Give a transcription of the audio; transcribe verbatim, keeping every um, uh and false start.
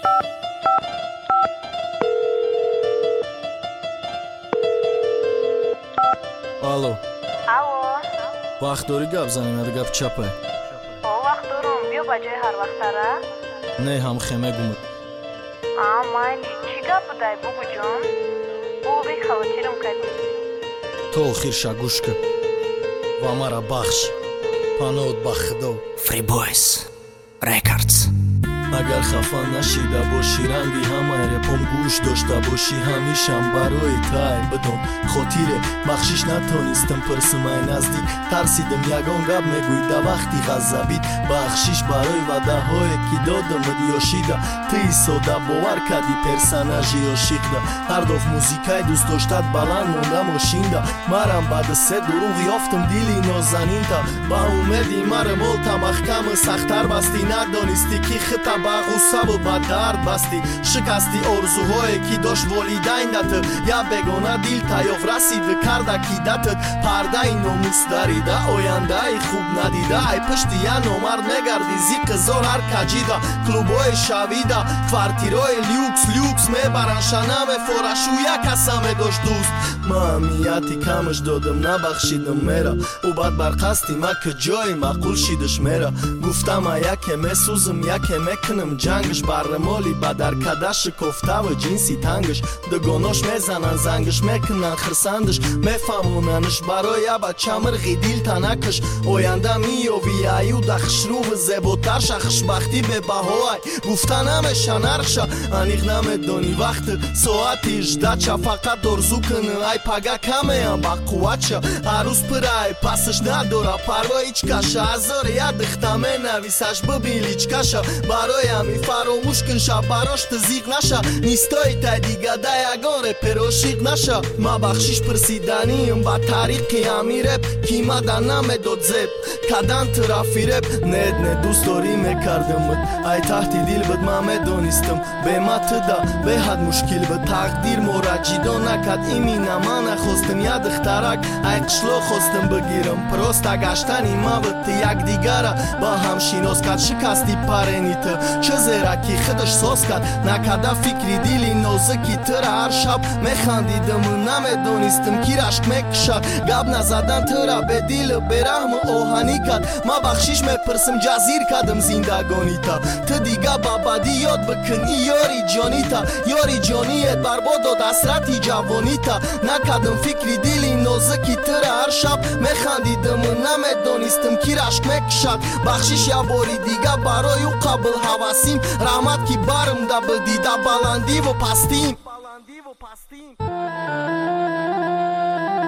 Алло. Алло. Вақт дорӣ гап занем яда гап чапе? О, вақт дорам. Биё ба ҷои ҳарвақтара. Не ҳам хеме гумад. А, майни, чӣ гап будай бугуҷон? О, бихавотирам кардӣ. То охирша гӯш кар ва мара бахш. Панод ба худо. Free Boys Records. Агар хафа нашида бошӣ, ранги ҳамаи пом гӯш дошта бошӣ, ҳамишам барои тай бидон хотире бахшиш натонистам пирсимай наздик, тарсидам ягон гап мегӯйда вақти ғазабит, бахшиш барои ваъдаҳое ки додамад ёшида, ти сода бовар кардӣ персонажи ошиқда, ҳардоф музикаи дӯст доштат баланд монда мошинда, марам баъди се дуруғ ёфтам дили нозанинта, ба умеди мара молта маҳкаму сахтар басти, надонистӣ ки хита ба ғусса буд ба дард басти, шикасти орзуҳое ки дошт волидайнат, я бегона дил тайёф расида карда кидатат, пардаи номус дарида, ояндаи хуб надида, ай пишти я номард мегарди зи қизор ҳар каҷида, клубҳои шавида, квартираи люкс люкс мебаран шана мефорашу, як каса медошт дӯст, ма аҳамияти камаш додам набахшидам мера, ӯ бад бар қасди ма ки ҷои маъқул шидаш мера, гуфтама яке месӯзам яке мекунам ҷангаш, баррамоли бадаркадаш кофтаву ҷинси тангаш, дугонош мезанан зангаш, мекунан хирсандаш, мефаҳмонанаш барои я бача мирғи дил танакаш, оянда миёви аю дахшрӯву зеботар ша, хушбахтӣ бебаҳоай гуфта намеша нархша, аниқ намедонӣ вақти соати ждача, фақат орзу кuni ай пага камеам ба қувватша, ҳаррӯз пирай пасаш надора парво ҳеҷ каша, ҳазор я дихта менависаш бибин личкаша, барои ҳами фаромӯш кун ша, барош тизиқ наша, нистои тай дигада ягон репер ошиқ наша, ма бахшиш пирсиданим ба тариқи ҳами реп, қимада намедод зеб кадан трафи реп, нед не дӯст дорӣ мекардамат, ай таҳти дил буд ма медонистам, бема тида беҳад мушкил буд, тақдир мора ҷидо накард, имина ма нахостам я духтарак, ай қишлоқ хостам бигирам, проста гаштани ма буд якдигара ба ҳам шинос кард, шикасти паренита чӣ зераки худаш соз кард, накарда фикри дили нозуки тира ҳар шаб механдидаму намедонистам ки рашк мекушад, гап назадан тира бедилу бераҳму оҳанӣ кард, ма бахшиш мепирсам ҷазир кардам зиндагонита, ту дига ба бадӣ ёд бикун и ёри ҷонита, ёри ҷониет барбод дод ҳасрати ҷавонита, накардам фикри дили нозуки тира ҳар шаб механдидаму намедонистам ки рашк мекушад, бахшиш я бори дига барои ӯ қабл ҳавасим, раҳмат ки бармда бидӣ да баландиву пастим.